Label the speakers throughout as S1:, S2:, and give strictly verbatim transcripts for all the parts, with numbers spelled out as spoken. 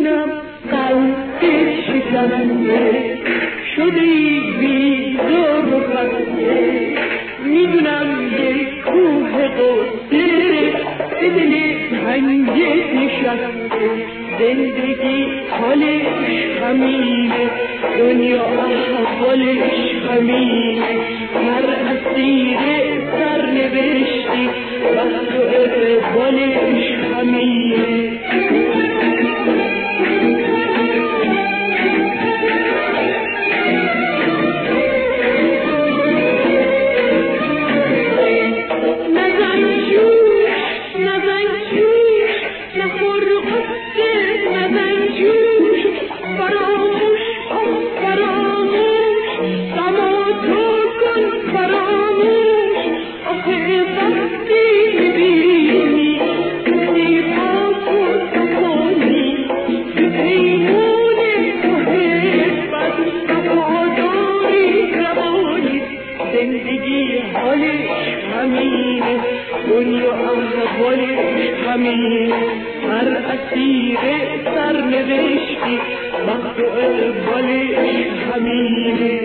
S1: میدونم قلب شکننده شدی بیزار و خسته، میدونم یک کوه قصه به دل تنگت نشسته. زندگی حالش همینه، دنیا احوالش همینه، هر اسیر سرنوشتی وقت و اقبالش همینه. زندگی حالش همینه، دنیا احوالش همینه، هر اسیر سرنوشتی وقت و اقبالش همینه.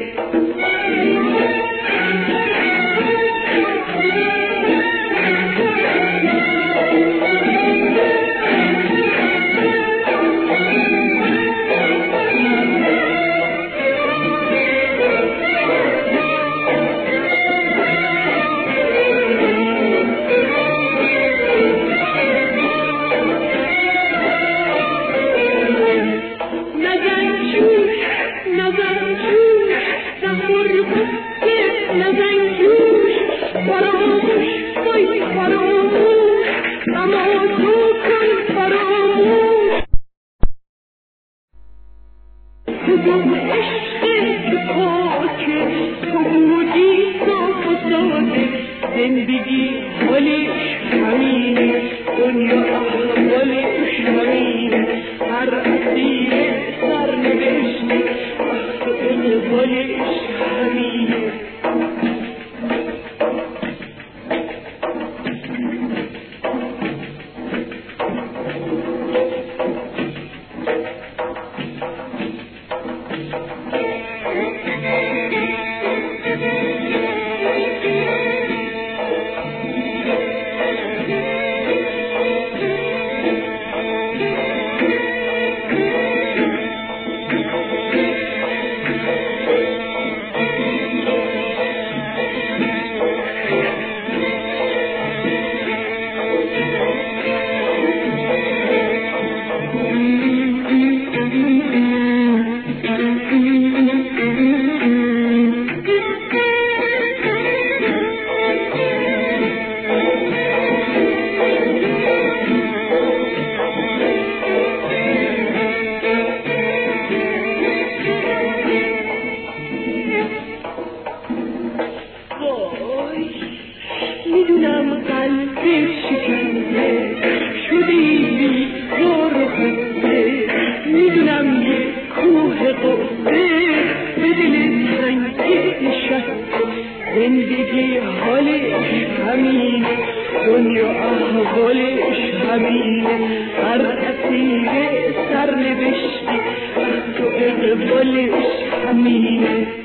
S1: کدوم عشق پاکه تو بودی صاف و ساده، زندگی حالش همینه، دنیا احوالش همینه، هر اسیر سرنوشتی وقت و اقبالش همینه. میدونم قلب شکنده شدی بیزار و خسته، میدونم یک کوه قصه به دل تنگت نشسته. زندگی حالش همینه، دنیا احوالش همینه، هر اسیر سرنوشتی وقت و اقبالش همینه.